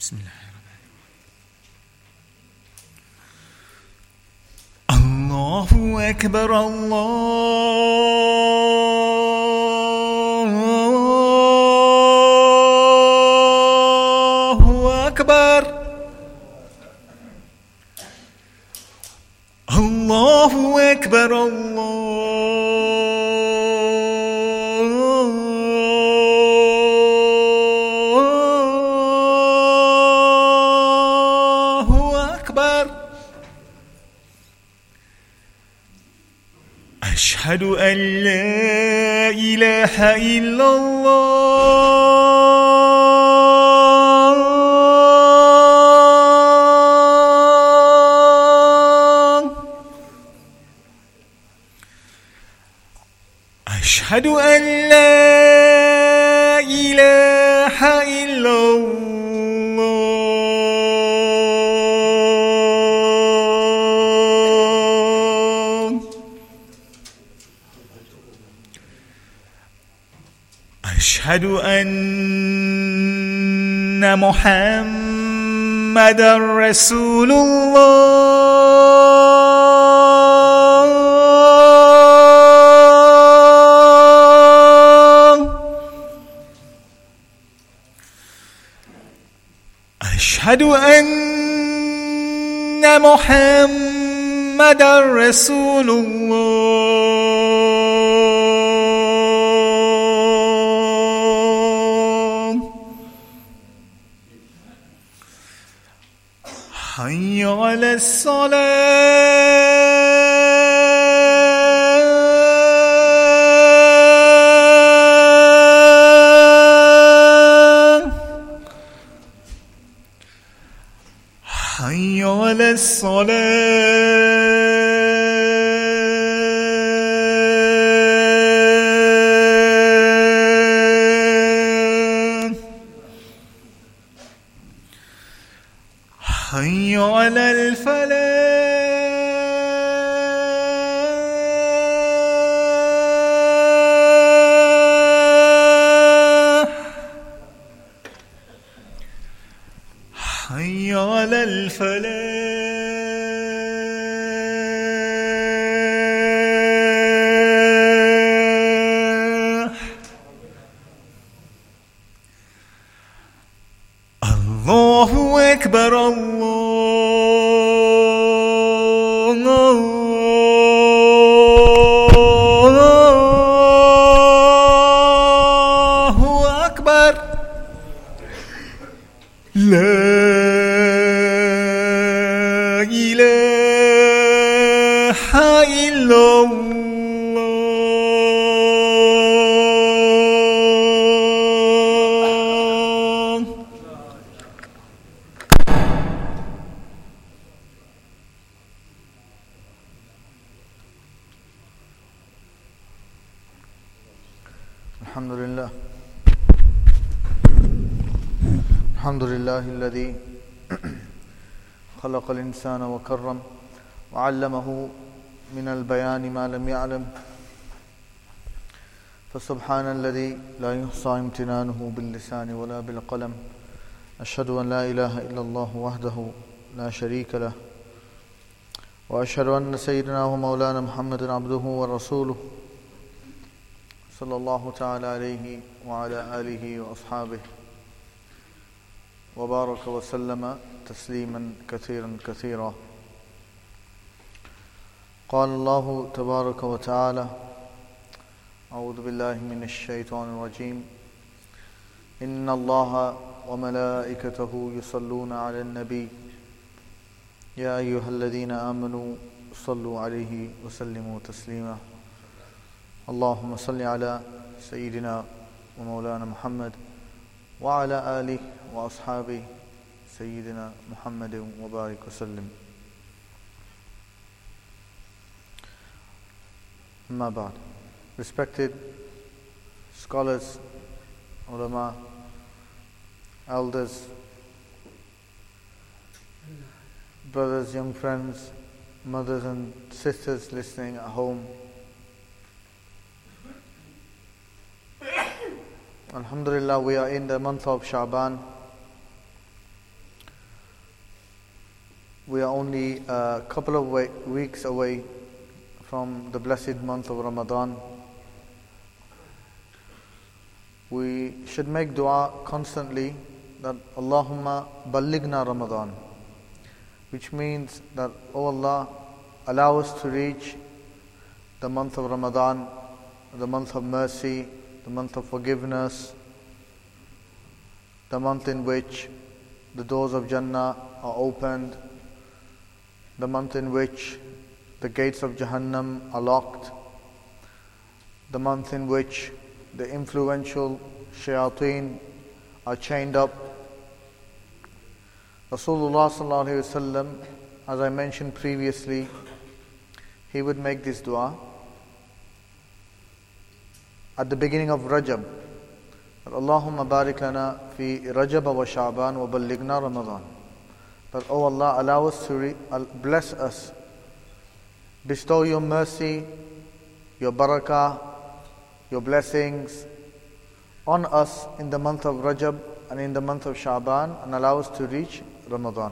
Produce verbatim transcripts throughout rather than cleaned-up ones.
بسم الله الرحمن الرحيم. الله أكبر الله أكبر الله أكبر الله أكبر. أشهد أن لا إله إلا الله. أشهد أن لا إله إلا الله. أشهد أن محمدًا رسول الله. أشهد أن محمدًا رسول الله. حي على الصلاة. حي على الصلاة. حي على الفلاح. حي على الفلاح. الله أكبر الله أكبر. لا إله إلا الله. الحمد لله الحمد لله الذي خلق الإنسان وكرم وعلمه من البيان ما لم يعلم، فسبحان الذي لا يحصى امتنانه باللسان ولا بالقلم. أشهد أن لا إله إلا الله وحده لا شريك له، وأشهد أن سيدنا ومولانا محمد عبده ورسوله صلى الله تعالى عليه وعلى آله وأصحابه وبارك وسلم تسليما كثيرا كثيرا. قال الله تبارك وتعالى: أعوذ بالله من الشيطان الرجيم. إن الله وملائكته يصلون على النبي يا أيها الذين آمنوا صلوا عليه وسلموا تسليما. اللهم صل على سيدنا ومولانا محمد وعلى آله وأصحابه سيدنا محمد وبارك وسلم. أما بعد. Respected scholars, ulama, elders, brothers, young friends, mothers and sisters listening at home, Alhamdulillah, we are in the month of Sha'ban, we are only a couple of way, weeks away from the blessed month of Ramadan. We should make dua constantly that Allahumma ballighna Ramadan, which means that, oh Allah, allow us to reach the month of Ramadan, the month of mercy, the month of forgiveness, the month in which the doors of Jannah are opened, the month in which the gates of Jahannam are locked, the month in which the influential shayateen are chained up. Rasulullah sallallahu alaihi wasallam, as I mentioned previously, he would make this dua at the beginning of Rajab. Allahumma barik lana fi Rajab wa Sha'ban wa ballighna Ramadan. That, oh Allah, allow us to re- bless us, bestow your mercy, your barakah, your blessings on us in the month of Rajab and in the month of Sha'ban, and allow us to reach Ramadan.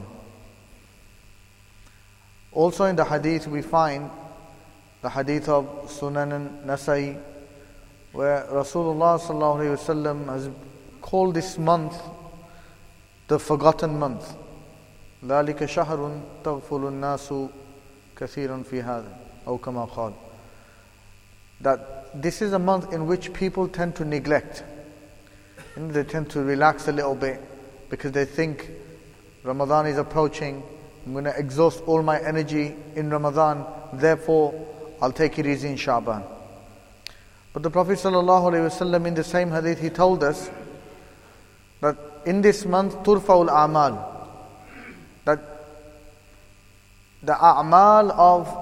Also in the hadith we find the hadith of Sunan Nasai, where Rasulullah sallallahu alaihi wasallam has called this month the forgotten month. ذَلِكَ شَهْرٌ تَغْفُلُ النَّاسُ كَثِيرًا فِي هَذَا أو كما قال. That this is a month in which people tend to neglect. And they tend to relax a little bit because they think Ramadan is approaching. I'm going to exhaust all my energy in Ramadan, therefore I'll take it easy in Sha'ban. But the Prophet ﷺ in the same hadith, he told us that in this month, turfa'ul a'mal, that the a'mal of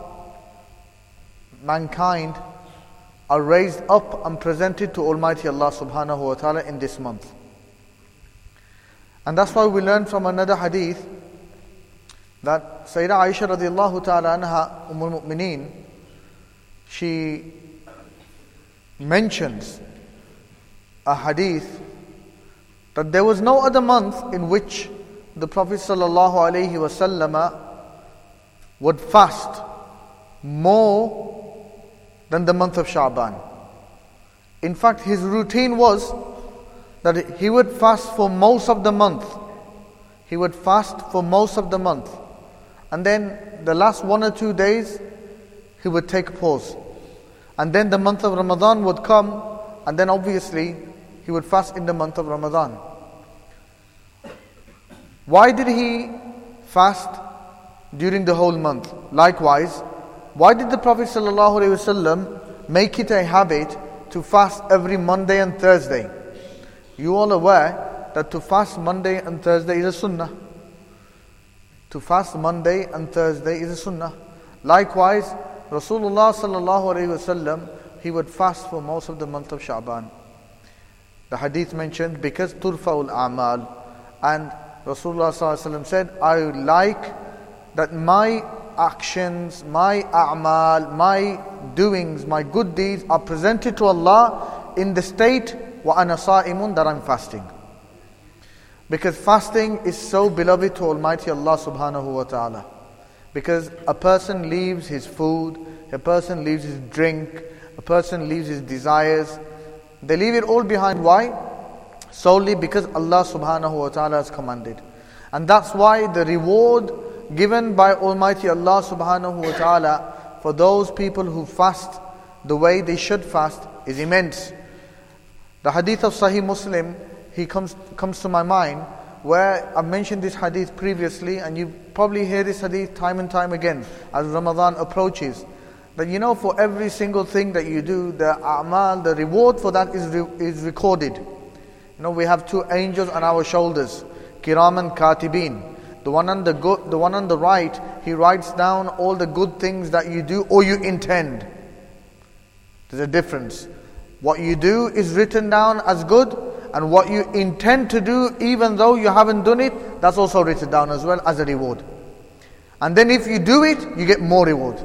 mankind are raised up and presented to Almighty Allah subhanahu wa ta'ala in this month. And that's why we learn from another hadith that Sayyidah Aisha radiallahu ta'ala anha, Ummul Mu'mineen, she mentions a hadith that there was no other month in which the Prophet sallallahu alaihi wasallam would fast more than the month of Sha'ban. In fact, his routine was that he would fast for most of the month. He would fast for most of the month. And then the last one or two days, he would take a pause. And then the month of Ramadan would come, and then obviously he would fast in the month of Ramadan. Why did he fast during the whole month? Likewise, why did the Prophet ﷺ make it a habit to fast every Monday and Thursday? You all aware that to fast Monday and Thursday is a sunnah. To fast Monday and Thursday is a sunnah. Likewise, Rasulullah sallallahu alaihi wasallam, he would fast for most of the month of Sha'ban. The hadith mentioned because turfa'ul a'mal, and Rasulullah sallallahu alaihi wasallam said, I like that my actions, my a'mal, my doings, my good deeds are presented to Allah in the state wa ana sa'imun, that I'm fasting. Because fasting is so beloved to Almighty Allah subhanahu wa ta'ala. Because a person leaves his food, a person leaves his drink, a person leaves his desires. They leave it all behind. Why? Solely because Allah subhanahu wa ta'ala has commanded. And that's why the reward given by Almighty Allah subhanahu wa ta'ala for those people who fast the way they should fast is immense. The hadith of Sahih Muslim, he comes comes to my mind, where I've mentioned this hadith previously, and you probably hear this hadith time and time again as Ramadan approaches. That you know, for every single thing that you do, the a'mal, the reward for that is re- is recorded. You know, we have two angels on our shoulders, kiraman katibin. The one on the good, the one on the right, he writes down all the good things that you do or you intend. There's a difference. What you do is written down as good, and what you intend to do, even though you haven't done it, that's also written down as well as a reward. And then if you do it, you get more reward.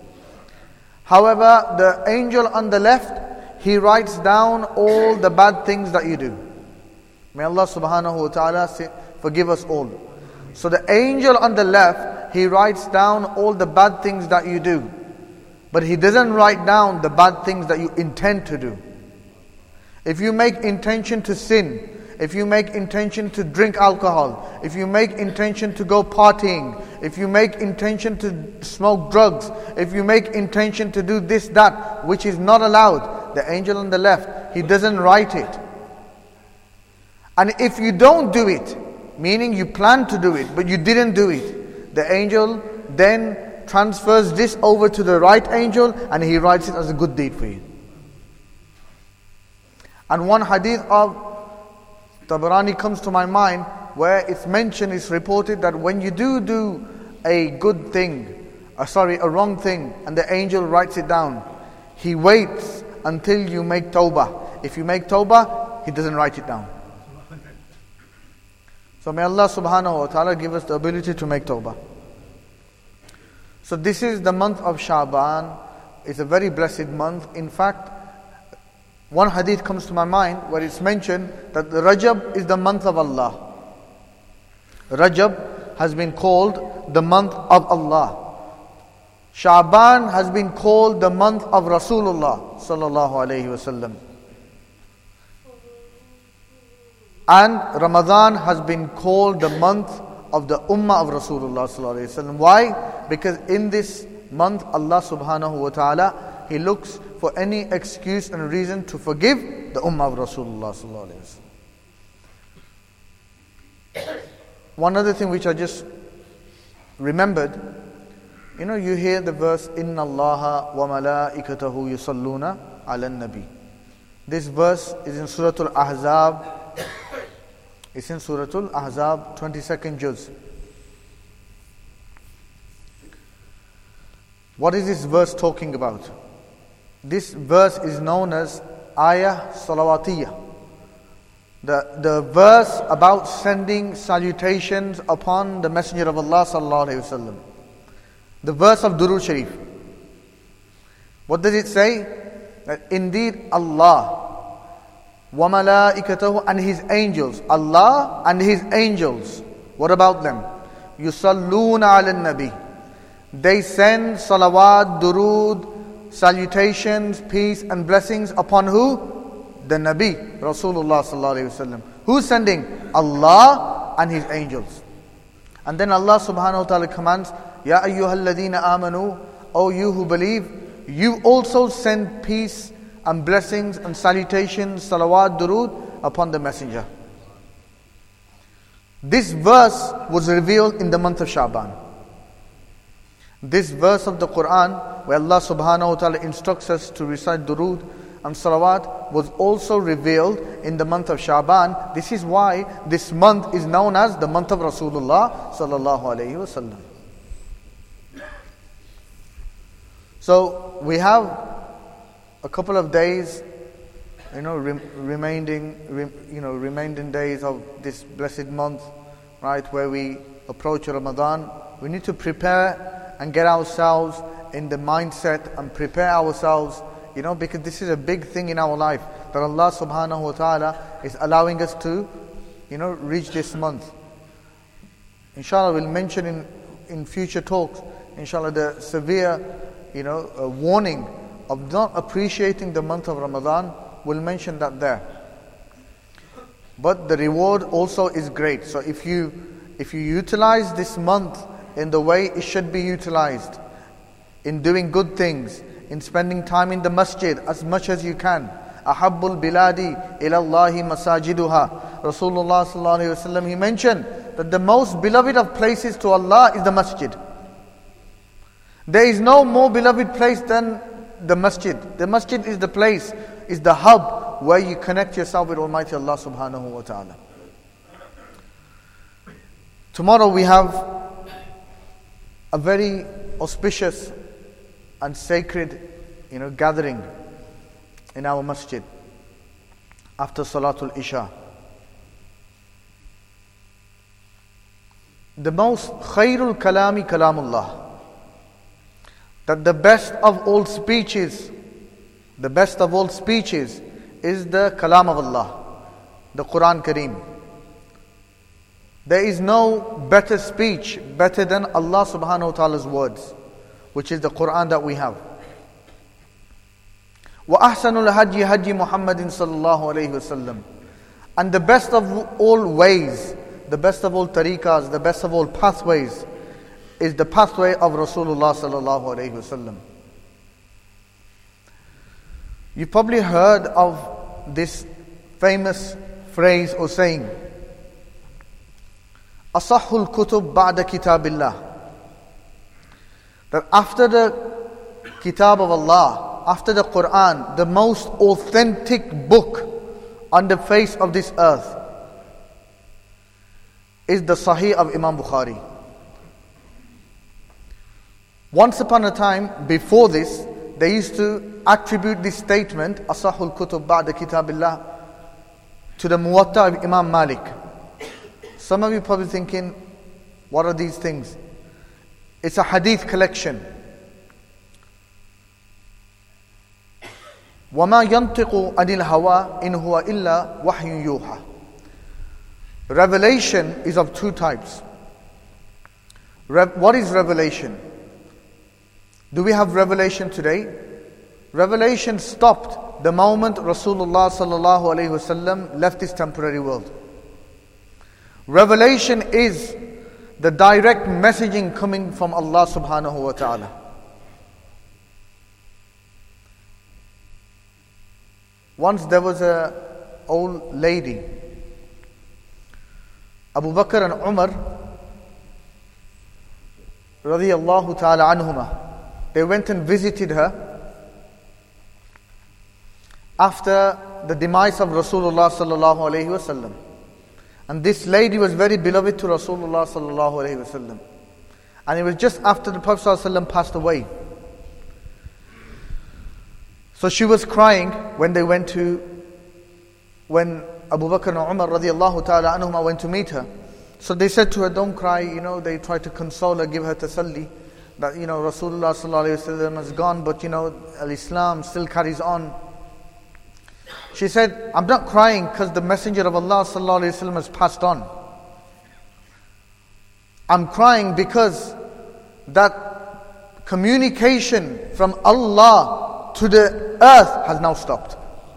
However, the angel on the left, he writes down all the bad things that you do. May Allah subhanahu wa ta'ala forgive us all. So the angel on the left, He writes down all the bad things that you do. But He doesn't write down the bad things that you intend to do. If you make intention to sin, if you make intention to drink alcohol, if you make intention to go partying, if you make intention to smoke drugs, if you make intention to do this, that, which is not allowed, the angel on the left, he doesn't write it. And if you don't do it, meaning you plan to do it, but you didn't do it, the angel then transfers this over to the right angel and he writes it as a good deed for you. And one hadith of Tabarani comes to my mind where it's mentioned, it's reported that when you do do a good thing, uh, sorry, a wrong thing, and the angel writes it down, he waits until you make tawbah. If you make tawbah, he doesn't write it down. So may Allah subhanahu wa ta'ala give us the ability to make tawbah. So this is the month of Sha'ban. It's a very blessed month. In fact, one hadith comes to my mind where it's mentioned that the Rajab is the month of Allah. Rajab has been called the month of Allah. Sha'ban has been called the month of Rasulullah sallallahu alayhi wasallam. And Ramadan has been called the month of the Ummah of Rasulullah sallallahu alayhi wasallam. Why? Because in this month Allah subhanahu wa ta'ala, He looks for any excuse and reason to forgive the Ummah of Rasulullah sallallahu alayhi wasallam. One other thing which I just remembered, you know, you hear the verse, Inna Allaha wa malaikatahu yusalluna ala nabi. This verse is in Surah Al-Ahzab. It's in Surah Al-Ahzab, twenty-second juz. What is this verse talking about? This verse is known as Ayah Salawatiyah. The, the verse about sending salutations upon the Messenger of Allah sallallahu alayhi wasallam. The verse of Durood Sharif. What does it say? That indeed Allah wa malaikatahu, and His angels, Allah and His angels, what about them? Yusalluna ala nabi. They send salawat, durood, salutations, peace and blessings upon who? The Nabi, Rasulullah sallallahu alayhi wasallam. Who's sending? Allah and His angels. And then Allah subhanahu wa ta'ala commands, Ya ayyuhalladhina amanu, O you who believe, you also send peace and blessings and salutations, salawat, durood upon the Messenger. This verse was revealed in the month of Sha'ban. This verse of the Quran, where Allah subhanahu wa ta'ala instructs us to recite durood and salawat, was also revealed in the month of Sha'ban. This is why this month is known as the month of Rasulullah sallallahu alayhi wasallam. So we have a couple of days, you know, re- remaining, re- you know, remaining days of this blessed month, right, where we approach Ramadan. We need to prepare and get ourselves in the mindset and prepare ourselves, you know, because this is a big thing in our life that Allah subhanahu wa ta'ala is allowing us to, you know, reach this month. Inshallah, we'll mention in, in future talks, inshallah, the severe, you know, uh, warning of not appreciating the month of Ramadan. We'll mention that there. But the reward also is great. So if you if you utilize this month in the way it should be utilized, in doing good things, in spending time in the masjid as much as you can. Ahabbul biladi ilallahi masajiduha. Rasulullah sallallahu alayhi wasallam, he mentioned that the most beloved of places to Allah is the masjid. There is no more beloved place than the masjid. The masjid is the place, is the hub where you connect yourself with Almighty Allah subhanahu wa ta'ala. Tomorrow we have a very auspicious and sacred, you know, gathering in our masjid after Salatul Isha. The most khairul kalami kalamullah. That the best of all speeches, the best of all speeches is the kalam of Allah, the Quran Kareem. There is no better speech, better than Allah subhanahu wa ta'ala's words, which is the Quran that we have. وَأَحْسَنُ الْهَدْيِ هَدْيِ مُحَمَّدٍ صَلَّى اللَّهُ عَلَيْهِ وَسَلَّمَ. And the best of all ways, the best of all tariqas, the best of all pathways, is the pathway of Rasulullah sallallahu alayhi wasallam. You've probably heard of this famous phrase or saying, Asahul kutub ba'da kitabillah. That after the kitab of Allah, after the Quran, the most authentic book on the face of this earth is the Sahih of Imam Bukhari. Once upon a time, before this, they used to attribute this statement, Asahul kutub ba'da kitabillah, to the Muwatta of Imam Malik. Some of you probably thinking, what are these things? It's a hadith collection. وَمَا يَنْطِقُ عَنِ الْهَوَىٰ إِنْ هُوَ إِلَّا وَحْيٌ يُوحَىٰ. Revelation is of two types. Re- what is revelation? Do we have revelation today? Revelation stopped the moment Rasulullah sallallahu alaihi wasallam left this temporary world. Revelation is the direct messaging coming from Allah subhanahu wa ta'ala. Once there was a old lady, Abu Bakr and Umar radiyallahu ta'ala anhuma. They went and visited her after the demise of Rasulullah sallallahu alaihi wasallam. And this lady was very beloved to Rasulullah sallallahu alaihi wasallam. And it was just after the Prophet sallallahu alaihi wasallam passed away. So she was crying when they went to, when Abu Bakr and Umar radiyallahu ta'ala anhuma went to meet her. So they said to her, don't cry, you know, they tried to console her, give her tasalli, that, you know, Rasulullah sallallahu alaihi wasallam has gone, but you know, al-Islam still carries on. She said, I'm not crying because the Messenger of Allah sallallahu alaihi wasallam has passed on. I'm crying because that communication from Allah to the earth has now stopped.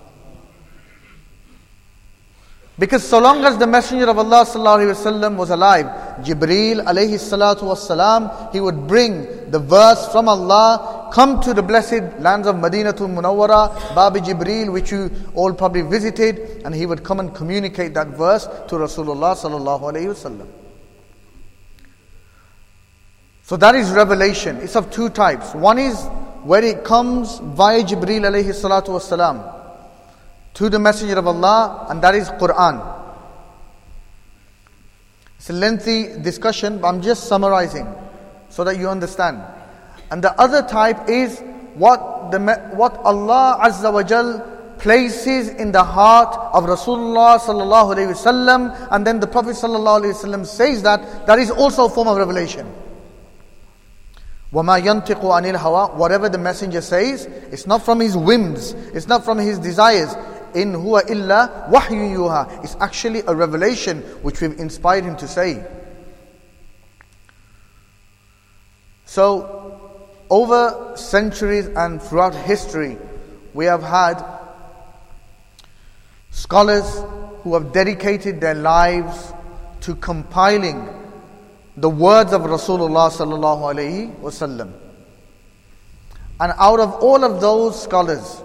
Because so long as the Messenger of Allah sallallahu alaihi wasallam was alive, Jibreel alayhi salatu wassalam, he would bring the verse from Allah, come to the blessed lands of Madinatul Munawwara, Babi Jibreel, which you all probably visited, and he would come and communicate that verse to Rasulullah sallallahu alaihi wasallam. So that is revelation. It's of two types. One is where it comes via Jibreel alayhi salatu wassalam to the Messenger of Allah, and that is Quran. It's a lengthy discussion, but I'm just summarizing so that you understand. And the other type is what the what Allah Azza wa Jal places in the heart of Rasulullah sallallahu alaihi wasallam, and then the Prophet sallallahu alaihi wasallam says that that is also a form of revelation. وَمَا يَنْطِقُ عَنِ الْهَوَىٰ. Whatever the Messenger says, it's not from his whims, it's not from his desires. In huwa illa wahyu yuha. It's actually a revelation which we've inspired him to say. So, over centuries and throughout history, we have had scholars who have dedicated their lives to compiling the words of Rasulullah sallallahu alaihi wasallam. And out of all of those scholars,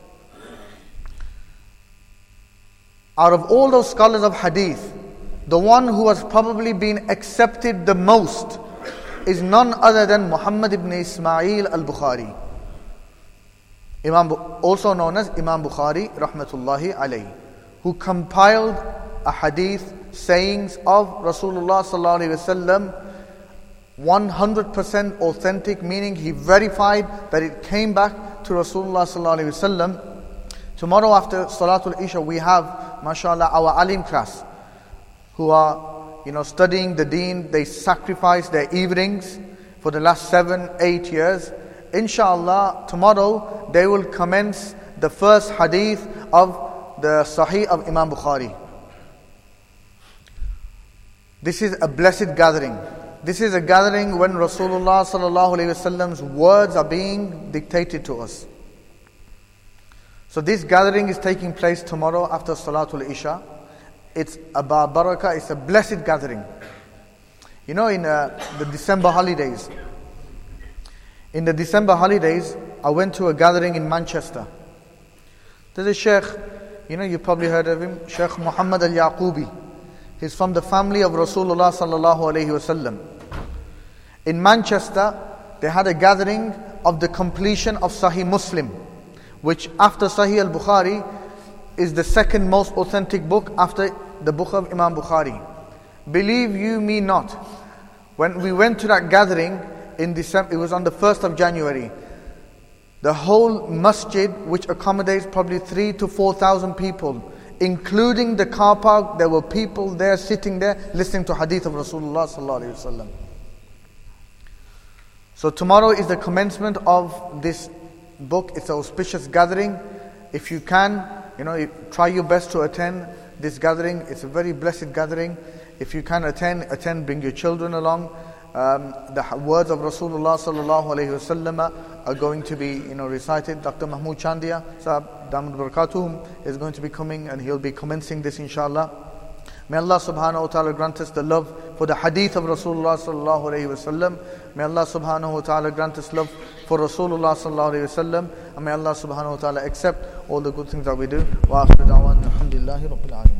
out of all those scholars of hadith, the one who has probably been accepted the most is none other than Muhammad ibn Ismail al-Bukhari, Imam, also known as Imam Bukhari rahmatullahi alayhi, who compiled a hadith sayings of Rasulullah sallallahu alaihi wasallam, one hundred percent authentic, meaning he verified that it came back to Rasulullah sallallahu alaihi wasallam. Tomorrow after Salatul Isha, we have, mashallah, our alim class, who are, you know, studying the deen. They sacrifice their evenings for the last seven, eight years. Inshallah, tomorrow they will commence the first hadith of the Sahih of Imam Bukhari. This is a blessed gathering. This is a gathering when Rasulullah sallallahu alaihi wasallam's words are being dictated to us. So this gathering is taking place tomorrow after Salatul Isha. It's a barakah, it's a blessed gathering. You know, in uh, the December holidays, in the December holidays, I went to a gathering in Manchester. There's a sheikh, you know, you probably heard of him, Sheikh Muhammad al-Yaqubi. He's from the family of Rasulullah sallallahu alaihi wasallam. In Manchester, they had a gathering of the completion of Sahih Muslim, which after Sahih al-Bukhari is the second most authentic book after the book of Imam Bukhari. Believe you me not, when we went to that gathering in December, it was on the first of January, the whole masjid, which accommodates probably three to four thousand people, including the car park, there were people there sitting there listening to hadith of Rasulullah sallallahu alaihi wasallam. So tomorrow is the commencement of this book. It's an auspicious gathering. If you can, you know, try your best to attend this gathering. It's a very blessed gathering. If you can attend, attend, bring your children along. Um, the words of Rasulullah sallallahu alaihi wasallam are going to be, you know, recited. Doctor Mahmood Chandia Sahab, Damad Barakatuhum, is going to be coming and he'll be commencing this inshallah. May Allah subhanahu wa ta'ala grant us the love for the hadith of Rasulullah sallallahu alayhi wa sallam. May Allah subhanahu wa ta'ala grant us love for Rasulullah sallallahu alayhi wa sallam. And may Allah subhanahu wa ta'ala accept all the good things that we do. Wa akhiru da'wan alhamdulillahi rabbil alameen.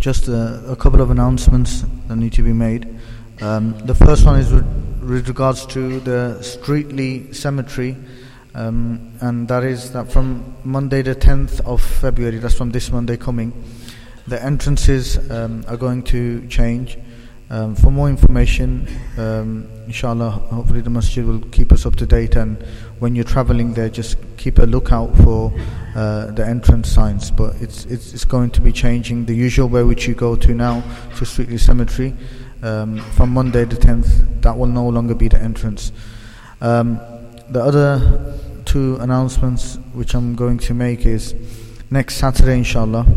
just a, a couple of announcements that need to be made. Um, the first one is with, with regards to the Streatley Cemetery, um, and that is that from Monday the tenth of February, that's from this Monday coming, the entrances um, are going to change. Um, for more information, um, inshallah, hopefully the masjid will keep us up to date, and when you're traveling there, just keep a lookout for uh, the entrance signs. But it's, it's it's going to be changing. The usual way which you go to now to Streatley Cemetery, um, from Monday the tenth, that will no longer be the entrance. Um, the other two announcements which I'm going to make is next Saturday, inshallah.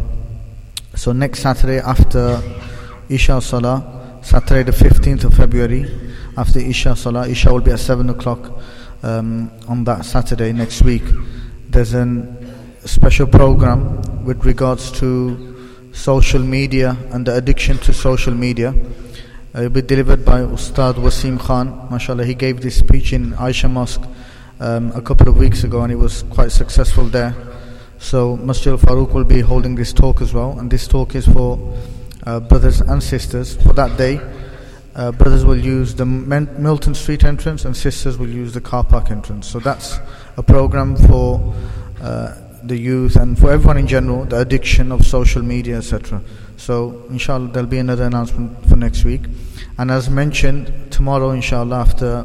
So next Saturday after Isha Salah, Saturday the fifteenth of February, after Isha Salah, Isha will be at seven o'clock um, on that Saturday next week. There's a special program with regards to social media and the addiction to social media. Uh, it will be delivered by Ustad Wasim Khan. MashaAllah, he gave this speech in Aisha Mosque um, a couple of weeks ago, and it was quite successful there. So Masjid al-Faruq will be holding this talk as well, and this talk is for Uh, brothers and sisters. For that day, uh, brothers will use the Men- Milton Street entrance and sisters will use the car park entrance. So that's a program for uh, the youth and for everyone in general, the addiction of social media, et cetera. So inshallah there'll be another announcement for next week. And as mentioned, tomorrow inshallah after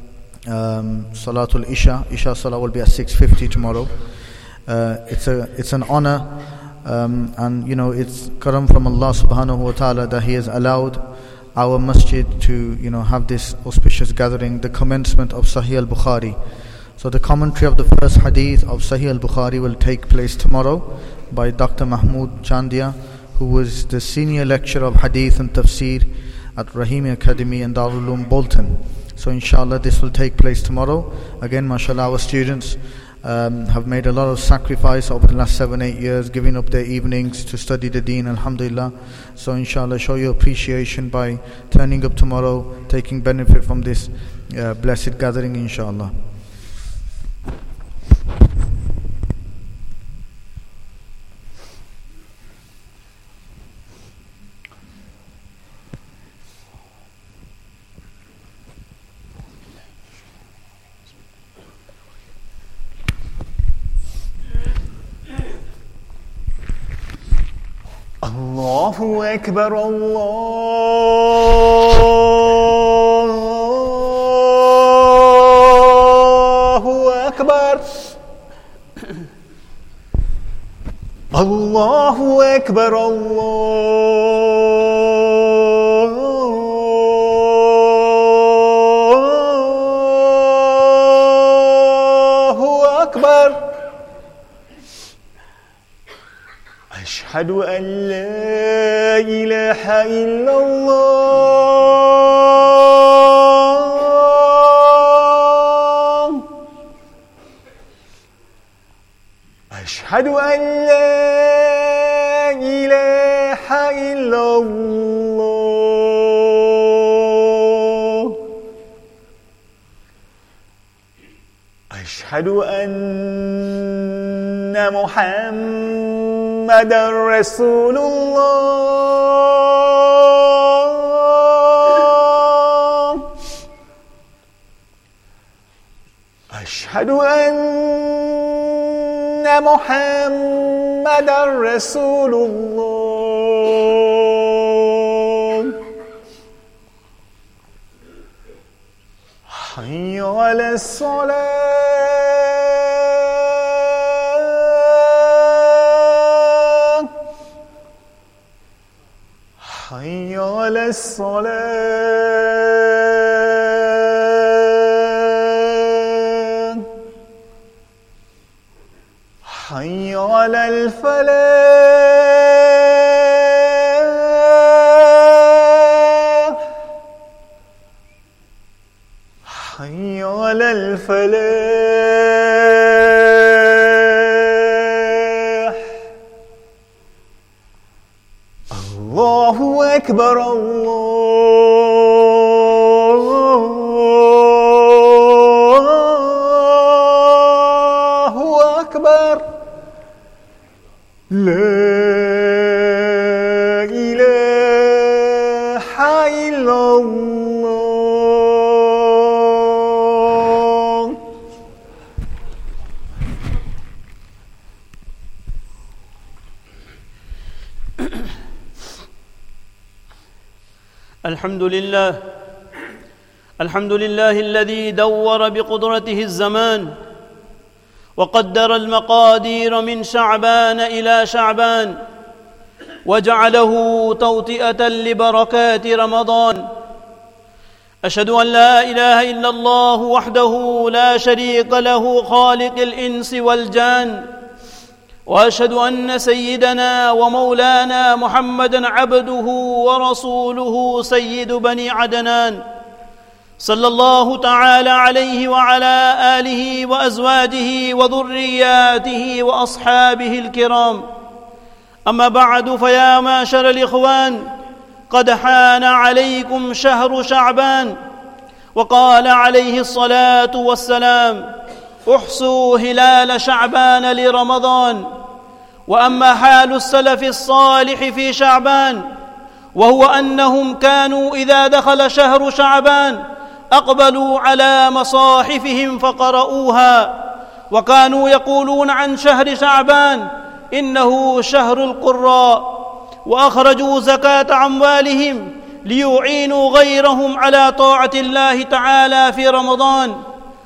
um, Salatul Isha, Isha Salah will be at six fifty tomorrow. Uh, it's a it's an honor. Um, and you know, it's karam from Allah subhanahu wa ta'ala that He has allowed our masjid to, you know, have this auspicious gathering, the commencement of Sahih al-Bukhari. So the commentary of the first hadith of Sahih al-Bukhari will take place tomorrow by Doctor Mahmoud Chandia, who was the senior lecturer of hadith and tafsir at Rahimi Academy in Darul Uloom Bolton. So inshallah this will take place tomorrow. Again, mashallah, our students Um, have made a lot of sacrifice over the last seven, eight years, giving up their evenings to study the deen, alhamdulillah. So inshallah, show your appreciation by turning up tomorrow, taking benefit from this uh, blessed gathering, inshallah. Allahu Akbar, Allahu Akbar, Allahu Akbar, Allahu Akbar. أشهد أن لا إله إلا الله أشهد أن لا إله إلا الله أشهد أن محمد محمد رسول الله أشهد أن محمد رسول الله حي على الصلاة حي على الصلاة حي على الفلاح حي على الفلاح الله أكبر الله أكبر لا إله إلا الله. الحمد لله الحمد لله الذي دور بقدرته الزمان وقدر المقادير من شعبان إلى شعبان وجعله توطئة لبركات رمضان. أشهد أن لا إله إلا الله وحده لا شريك له خالق الإنس والجان، وأشهد أن سيدنا ومولانا محمدًا عبده ورسوله سيد بني عدنان، صلى الله تعالى عليه وعلى آله وأزواجه وذرياته وأصحابه الكرام. أما بعد، فيا معشر الإخوان، قد حان عليكم شهر شعبان، وقال عليه الصلاة والسلام: احصوا هلال شعبان لرمضان. وأما حال السلف الصالح في شعبان، وهو أنهم كانوا إذا دخل شهر شعبان أقبلوا على مصاحفهم فقرؤوها، وكانوا يقولون عن شهر شعبان إنه شهر القراء، وأخرجوا زكاة أموالهم ليعينوا غيرهم على طاعة الله تعالى في رمضان،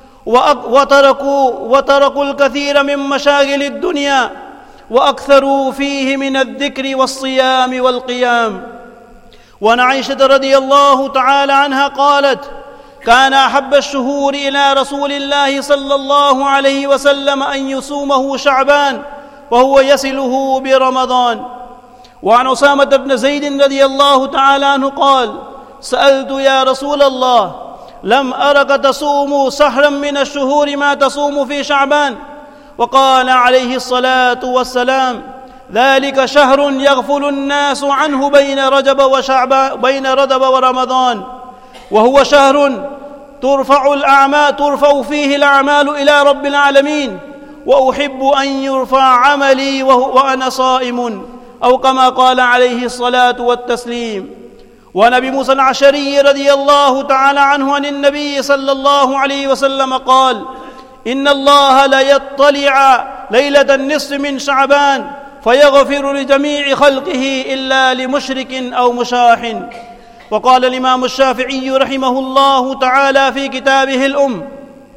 وتركوا, وتركوا الكثير من مشاغل الدنيا وأكثروا فيه من الذكر والصيام والقيام. وعن عائشة رضي الله تعالى عنها قالت: كان أحب الشهور إلى رسول الله صلى الله عليه وسلم أن يصومه شعبان وهو يصله برمضان. وعن أسامة بن زيد رضي الله تعالى عنه قال: سألت يا رسول الله: لم أرك تصوم سهرا من الشهور ما تصوم في شعبان؟ وقال عليه الصلاة والسلام: ذلك شهر يغفل الناس عنه بين رجب وشعبان بين رجب ورمضان، وهو شهر ترفع الأعمال ترفع فيه الأعمال إلى رب العالمين، وأحب أن يرفع عملي وأنا صائم، أو كما قال عليه الصلاة والتسليم. وعن أبي موسى الأشعري رضي الله تعالى عنه عن النبي صلى الله عليه وسلم قال: إن الله ليطلع ليلة النصف من شعبان فيغفر لجميع خلقه إلا لمشرك أو مشاح. وقال الإمام الشافعي رحمه الله تعالى في كتابه الأم: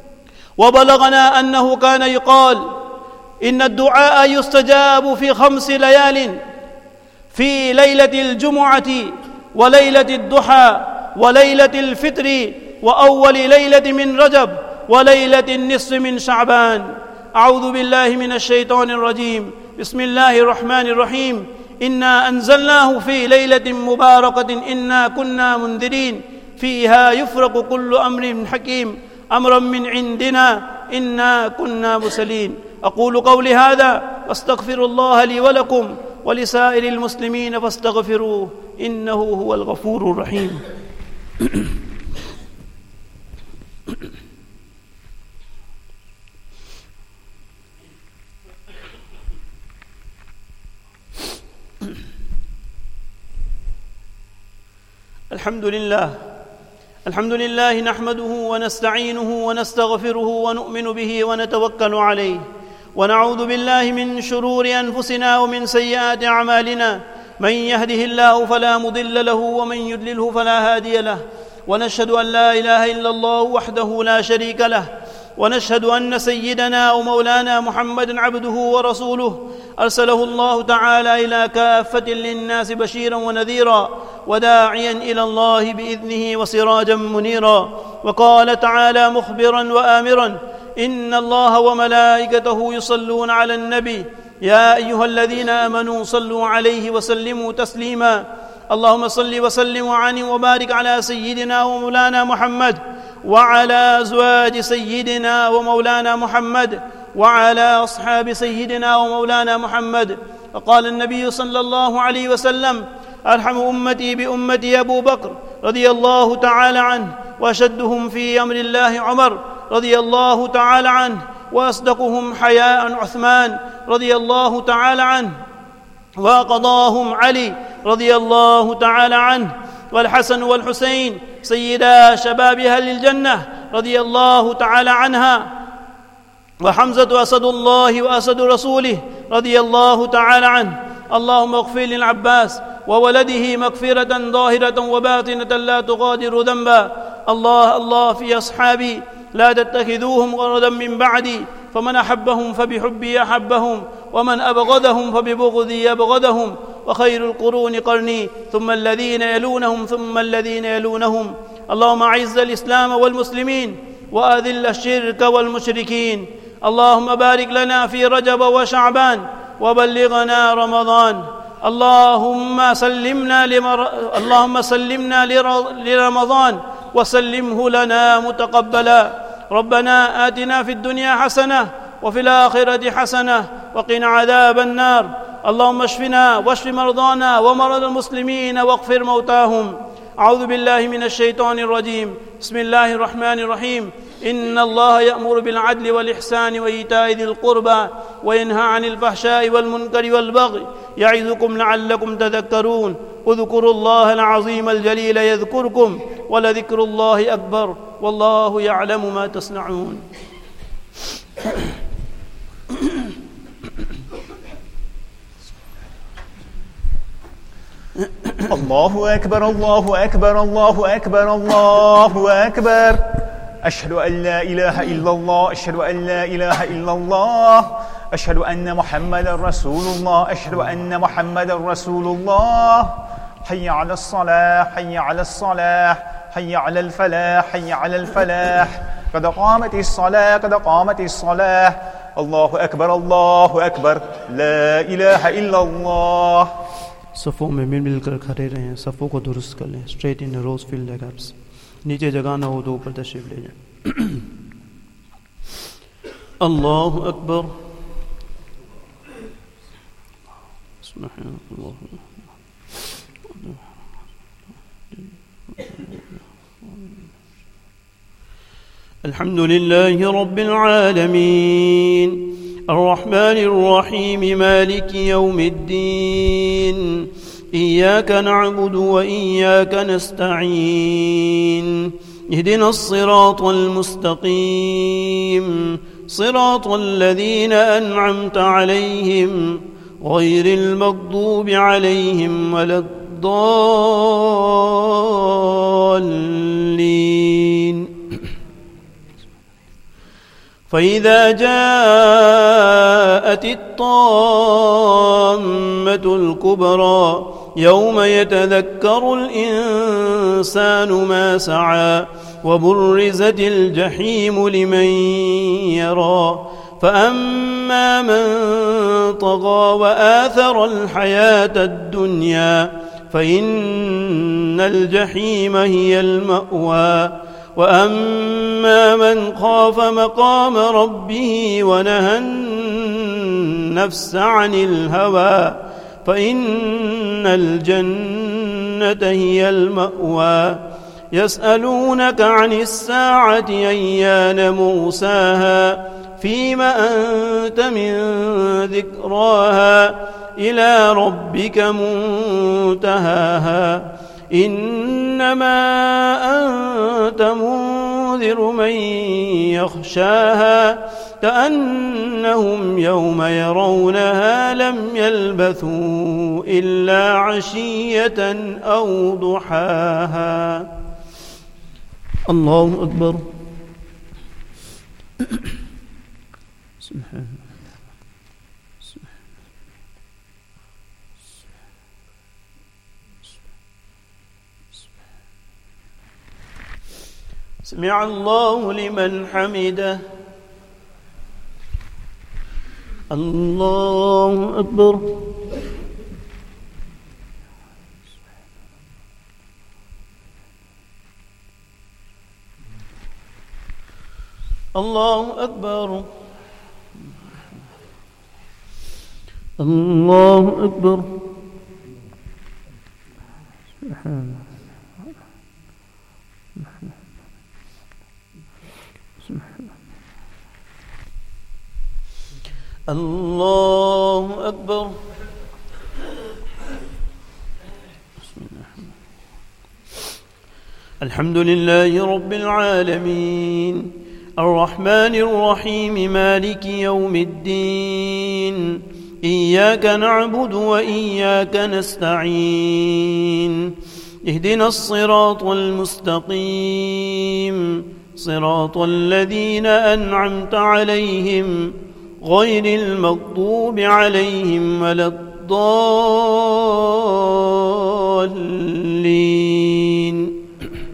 وبلغنا أنه كان يقال إن الدعاء يستجاب في خمس ليال: في ليلة الجمعة، وليلة الضحى، وليلة الفطر، وأول ليلة من رجب، وليلة النصف من شعبان. أعوذ بالله من الشيطان الرجيم. بسم الله الرحمن الرحيم. إنا أنزلناه في ليلة مباركة إنا كنا منذرين فيها يفرق كل أمر حكيم أمرا من عندنا إنا كنا مرسلين. أقول قولي هذا واستغفر الله لي ولكم ولسائر المسلمين فاستغفروه إنه هو الغفور الرحيم. الحمد لله الحمد لله نحمده ونستعينه ونستغفره ونؤمن به ونتوكل عليه، ونعوذ بالله من شرور أنفسنا ومن سيئات أعمالنا. من يهده الله فلا مضل له ومن يضلله فلا هادي له، ونشهد أن لا إله إلا الله وحده لا شريك له، ونشهد أن سيدنا ومولانا محمدًا عبده ورسوله أرسله الله تعالى إلى كافة للناس بشيرا ونذيرا وداعيا إلى الله بإذنه وسراجا منيرا. وقال تعالى مخبرا وآمرا: إن الله وملائكته يصلون على النبي يا أيها الذين آمنوا صلوا عليه وسلموا تسليما. اللهم صل وسلم وعنهم وبارك على سيدنا ومولانا محمد وعلى أزواج سيدنا ومولانا محمد وعلى أصحاب سيدنا ومولانا محمد. وقال النبي صلى الله عليه وسلم: أرحم أمتي بأمتي أبو بكر رضي الله تعالى عنه، وأشدهم في أمر الله عمر رضي الله تعالى عنه، وأصدقهم حياء عثمان رضي الله تعالى عنه، وقضاهم علي رضي الله تعالى عنه. والحسن والحسين سيدا شباب أهل الجنة رضي الله تعالى عنها، وحمزة أسد الله وأسد رسوله رضي الله تعالى عنه. اللهم اغفر للعباس وولده مغفرة ظاهرة وباطنة لا تغادر ذنبا. الله الله في أصحابي لا تتخذوهم غرضا من بعدي، فمن أحبهم فبحبي أحبهم، ومن أبغضهم فببغضي أبغضهم، وخير القرون قرني ثم الذين يلونهم ثم الذين يلونهم. اللهم أعز الإسلام والمسلمين وأذل الشرك والمشركين. اللهم بارك لنا في رجب وشعبان وبلغنا رمضان. اللهم سلمنا لمر... اللهم سلمنا لر... لرمضان وسلمه لنا متقبلا. ربنا آتنا في الدنيا حسنة وفي الآخرة حسنة وقنا عذاب النار. اللهم اشفنا واشف مرضانا ومرضى المسلمين واغفر موتاهم. أعوذ بالله من الشيطان الرجيم. بسم الله الرحمن الرحيم. إن الله يأمر بالعدل والإحسان وإيتاء ذي القربى وينهى عن الفحشاء والمنكر والبغي يعظكم لعلكم تذكرون. اذكروا الله العظيم الجليل يذكركم ولذكر الله أكبر والله يعلم ما تصنعون. الله أكبر الله أكبر الله أكبر الله أكبر. أشهد أن لا إله إلا الله أشهد أن لا إله إلا الله أشهد أن محمدا رسول الله أشهد أن محمدا رسول الله. حي على الصلاة حي على الصلاة حي على الفلاح حي على الفلاح. قد قامت الصلاة قد قامت الصلاة. الله أكبر الله أكبر لا إله إلا الله. सफ़ों में मिल मिलकर खड़े रहें, सफ़ों को दुरुस्त कर लें. Straight in rows fill the gaps. नीचे जगह ना हो तो ऊपर तशरीफ ले जाएं. अल्लाहु अकबर. الحمد لله رب العالمين الرحمن الرحيم مالك يوم الدين. إياك نعبد وإياك نستعين. اهدنا الصراط المستقيم صراط الذين أنعمت عليهم غير المغضوب عليهم ولا الضالين. فإذا جاءت الطامة الكبرى يوم يتذكر الإنسان ما سعى وبرزت الجحيم لمن يرى. فأما من طغى وآثر الحياة الدنيا فإن الجحيم هي المأوى. وأما من خاف مقام ربه ونهى النفس عن الهوى فإن الجنة هي المأوى. يسألونك عن الساعة أيان مرساها فيم أنت من ذكراها إلى ربك منتهاها. إنما أنت منذر من يخشاها كأنهم يوم يرونها لم يلبثوا إلا عشية أو ضحاها. الله أكبر. سبحان سمع الله لمن حمده. الله أكبر. الله أكبر. الله أكبر. سبحان الله أكبر. الحمد لله رب العالمين الرحمن الرحيم مالك يوم الدين إياك نعبد وإياك نستعين اهدنا الصراط المستقيم صراط الذين أنعمت عليهم غير المغضوب عليهم ولا الضالين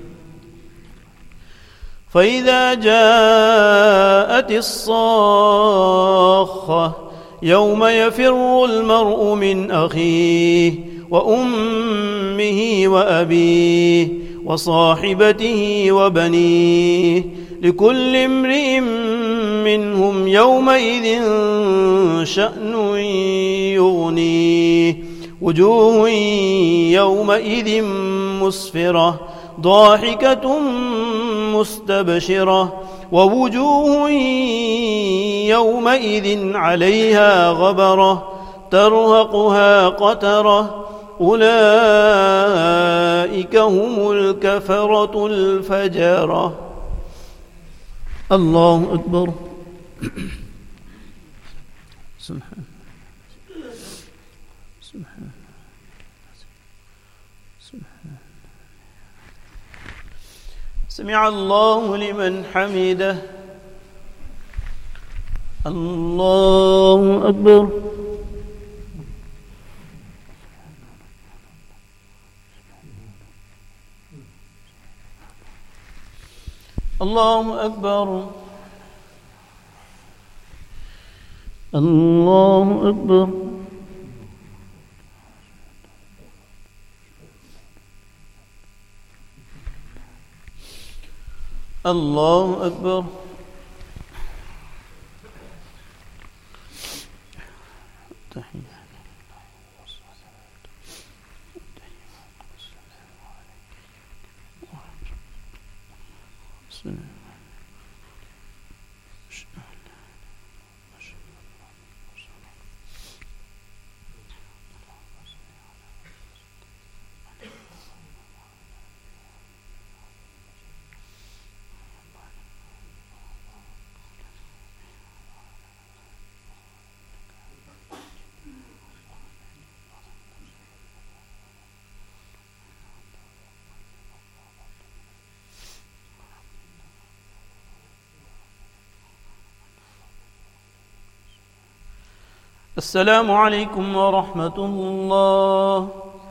فإذا جاءت الصاخة يوم يفر المرء من أخيه وأمه وأبيه وصاحبته وبنيه لكل امرئ منهم يومئذ شأن يغنيه وجوه يومئذ مسفرة ضاحكة مستبشرة ووجوه يومئذ عليها غبرة ترهقها قترة أولئك هم الكفرة الفجرة. الله أكبر. سبحان سبحان سبحان سمع الله لمن حمده. الله أكبر. الله أكبر. الله أكبر. الله أكبر. السلام عليكم ورحمة الله.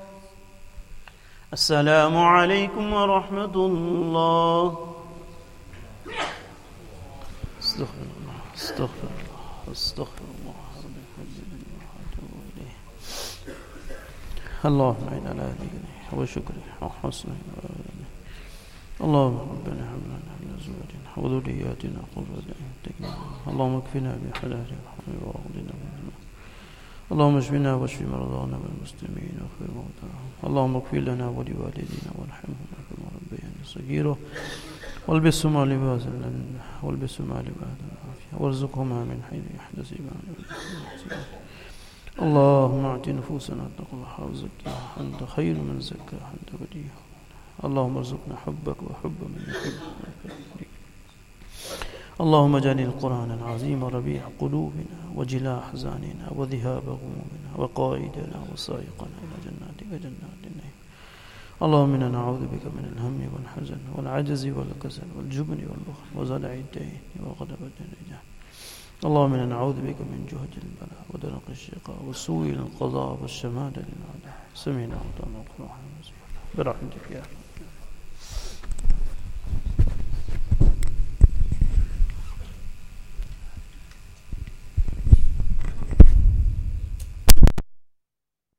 السلام عليكم ورحمة الله. استغفر الله استغفر الله استغفر الله اللهم إنا على ذكرك وشكرك وحسن عبادتك. اللهم ربنا هب لنا من أزواجنا وذرياتنا قرة أعين. اللهم اكفنا بحلالك وأغننا بمنك. اللهم اشفنا واشف مرضانا والمسلمين واغفر موتاهم. اللهم اغفر لنا ولوالدينا وارحمهما كما ربياني صغيرا والبسهما لباس الجنة والبسهما لباس العافية وارزقهما من حيث يحتسبان. اللهم اعط نفوسنا تقواها وزكها أنت خير من زكاها أنت وليها. اللهم ارزقنا حبك وحب من يحبك. اللهم اجعل القرآن العظيم ربيع قلوبنا وجلاء أحزاننا وذهاب غمومنا وقائدنا وسائقنا إلى جناتك جنات النعيم. اللهم إنا نعوذ بك من الهم والحزن والعجز والكسل والجبن والبخل وزلع الدين وغلبة الرجال. اللهم إنا نعوذ بك من جهد البلاء ودرك الشقاء وسوء القضاء والشماتة للأعداء. سمعنا وأطعنا وقنا برحمتك يا رب.